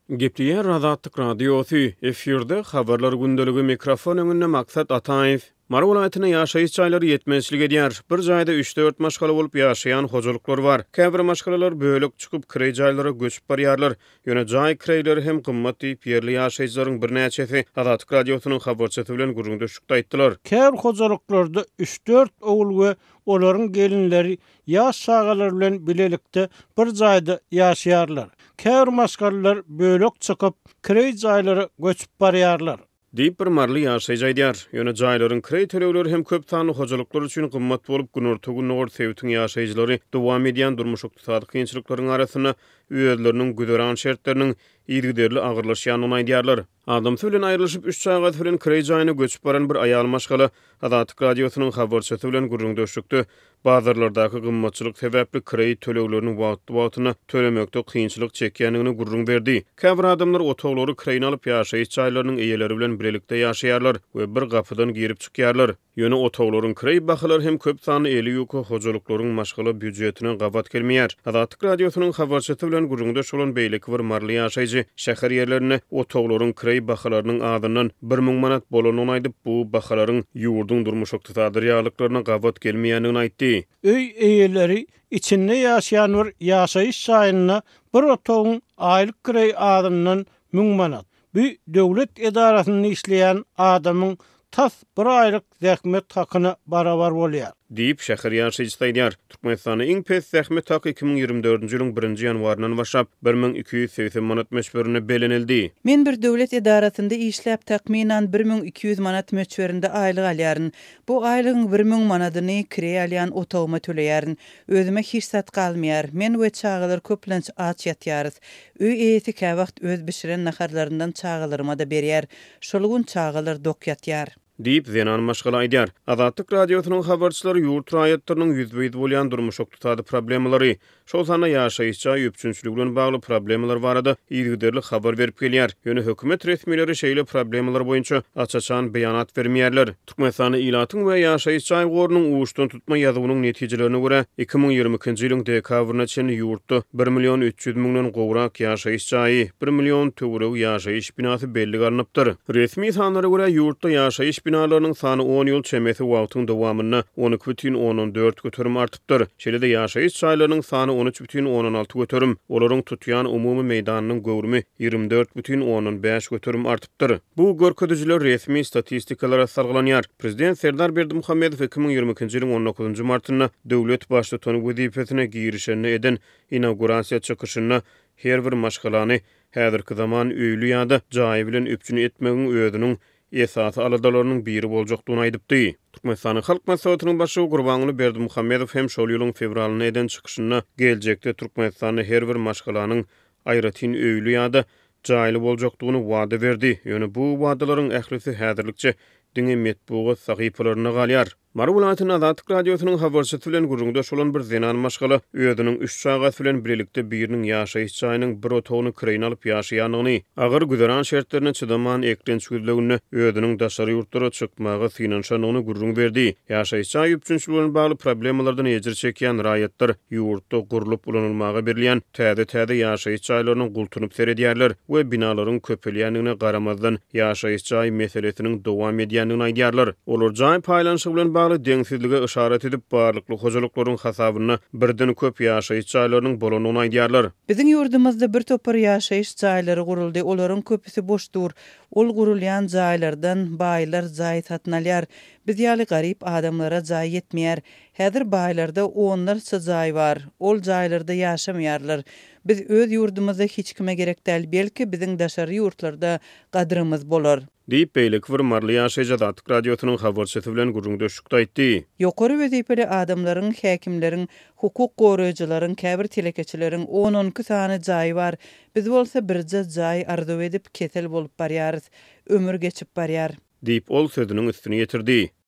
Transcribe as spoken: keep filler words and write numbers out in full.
Gepliýär Azatlyk radiosu efirde habarlar gündeligi mikrofon öňünde maksat Ataýew. Mara welaýatyna ýaşaýyş çaýlary ýetmezçilik edýär. Bir jaýda üç dört maşgala bolup ýaşaýan hojalyklar bar. Käbir maşgalalar bölek çykyp kirey jaýlara göçüp barýarlar. Ýöne jaý kireyleri hem gymmat diýip ýerli ýaşaýjylaryň bir näçesi Azatlyk radiosynyň habarçysy bilen gurrundaşykda aýtdylar. Käbir hojalyklarda üç dört oğul we olaryň gelinleri ýaş şagalar bilen bilelikde bir jaýda ýaşaýarlar. Käbir maşgalalar bölek çykyp kirey jaýlara göçüp barýarlar. Diýip bir marly ýaşaýjy aýdýar. Ýöne jaýlaryň kirey tölegleri hem köp sanly hojalyklar üçin gymmat bolup günürtügün nogor sevtiň ýaşaýjylary dowam edýän durmuş ykdysady kynçylyklaryň arasyna öýleriniň güdöran şertleriniň ýergiderli agyrlaşýanyny aýdýarlar. Adam bilen aýrylyşyp üç sagat bilen kirey jaýyna göçüp baran bir aýal maşgala Azatlyk radiosynyň habarçysy bilen gurrundaşykdy. Bazarlardaky gymmatçylyk sebäpli kirey töleglerini wagtly-wagtyna tölemekde kynçylyk çekýändigini gurrun berdi. Käbir adamlar otoglary kireýini alyp ýaşaýyş çaýlarynyň eýeleri bilen birlikde ýaşaýarlar we bir gapydan girip çykýarlar. Ýöne otoglaryň kirey bahylar hem köp sanly eli ýoky hojalyklaryň maşgala büdjetine gabat gelmeýär. Azatlyk radiosynyň habarçysy bilen gurrundaş bolan beýleki bir marly ýaşaýjy şäher ýerlerine otoglaryň kirey bahylarynyň adyndan bir müň manat bolanyny aýdyp bu bahylaryň ýurdun durmuş ykdysady reallyklaryna gabat gelmeýändigini aýtdy. Öý eýeleri içinde ýaşaýan bir ýaşaýyş çaýyna bir otogyň aýlyk kirey adyndan müň manat. Bu döwlet edarasyny işleýän adamyň tas bir aýlyk zähmet hakyna barabar bolýar. Diýip şäher ýaşaýjy aýdýar. Türkmenistanyň iň pes zähmet haky iki ming ýygrimi dördünji ýylyň birinji ýanwarynyň başlap bir ming iki ýüz seksen manat meçberine belenildi. Men bir döwlet edarasynda işläp takminan bir ming iki ýüz manat meçberinde aýlyk alýaryn. Bu aýlygyň bir ming manadyny kirey alýan otoguma töleýäryn. Özüme hiç sat galmaýar. Men we çağalar köplenç aç ýatýarys. Öý eýeti käwagt öz bişiren naharlaryndan çağalarıma da berýär. Şolgun çağalar dok ýatýar. Diýip zenan maşgala aýdýar. Azatlyk radiosynyň habarçylary ýurt raýatlarynyň ýüzbeýdi bolýan durmuş ykdysady problemalary, şol sana ýaşaýyş çaý üpçünçüligi bilen bagly problemalar barada ýergiderli habar berip gelýär. Ýöne hökümet resmiýetleri şeýle problemalar boýunça açaçan beýanat bermeýärler. Türkmenistany ilatyň we ýaşaýyş çaý gorunyň uwuşdan tutma ýazywynyň netijelerine görä iki ming ýygrimi ikinji ýylyň dekabryna çenli ýurtda bir milyon üç ýüz miňden gowrak ýaşaýyş çaý, bir milyon töwerek ýaşaýyş binasy belli garanypdyr. Resmi sanlara görä ýurtda ýaşaýyş binalarynyň sany on ýyl çemesi wagtyň dowamyna on iki бүтүn on dört götürüm artypdyr. Şeýle-de ýaşaýyş çaýlarynyň sany on üç бүтүn on alty götürüm, olaryň tutýan umumy meýdanynyň gowrumy ýygrimi dört бүтүn on beş götürüm artypdyr. Bu görkezjiler resmi statistikalara sarglanýar. Prezident Serdar Berdimuhammedow iki ming ýygrimi ikinji ýylyň on dokuzunji martyna döwlet başlygyny wezipesine girişende eden inaugurasiýa çykyşyna her bir maşgalany häzirki zaman öýlü ýa-da jaý bilen üpçüni etmegiň özüniň esasy aladalarynyň biri boljakdygyny aýdypdy. Türkmenistanyň halk maslahatynyň başçy Gurbanuly Berdimuhammedow hem şol ýylyň fevralyna eden çykyşyna geljekde Türkmenistanyň her bir maşgalanyň aýratyn öýlü ýa-da jaýly boljakdygyny wada berdi. Ýöne bu wadalaryň ählisi häzirlikçe diňe metbuat sahypalaryna galýar. Mara welaýatynyň Azatlyk radiosynyň habarçysy bilen gurrundaş bolan bir zenan maşgala öýüniň üç sagat bilen birlikde biriniň ýaşaýyş çaýynyň bir otogyny kireýine alyp ýaşaýanyny, agyr güderan şertlerine çydaman eklençgüzligini öýüniň daşary ýurtlara çykmagy synanşanyny gurrun berdi. Ýaşaýyş çaý üçinçi bilen bagly problemalardan ejir çekýän raýatlar ýurtda gurulup ulanylmaga berilýän täze-täze ýaşaýyş çaýlarynyň gultunyp seredýärler we binalaryň köpelýändigine garamazdan ýaşaýyş çaý meselesiniň dowam edýändigini aýdýarlar. Olar jaý paýlanşygy bilen bagly deňsizlige işaret edip barlykly hojalyklaryň hasabyna birden köp ýaşaýyş çaýlarynyň bolanyny aýdýarlar. Biziň ýurdumyzda bir topar ýaşaýyş çaýlary guruldy. Olaryň köpüsi boşdur. Ol gurulýan jaýlardan baýlar jaý satyn alýar. Biz ýaly garyp adamlara jaý ýetmeýär. Häzir baýlarda onlarça jaý bar. Ol jaýlarda ýaşamaýarlar. Biz öz ýurdumyzda hiç kime gerek däl, belki biziň daşary ýurtlarda gadrymyz bolar. Diýip beýleki bir marly ýaşaýjy Azatlyk radiosynyň habarçysy bilen gurrundaşykda aýtdy. Ýokary wezipeli adamlaryň, häkimleriň, hukuk goraýjylaryň, käbir telekeçileriň on on iki sany jaý bar. Biz bolsa birje jaý arzu edip kesel bolup barýarys, ömür geçip barýar. Diýip ol sözüniň üstüne ýetirdi.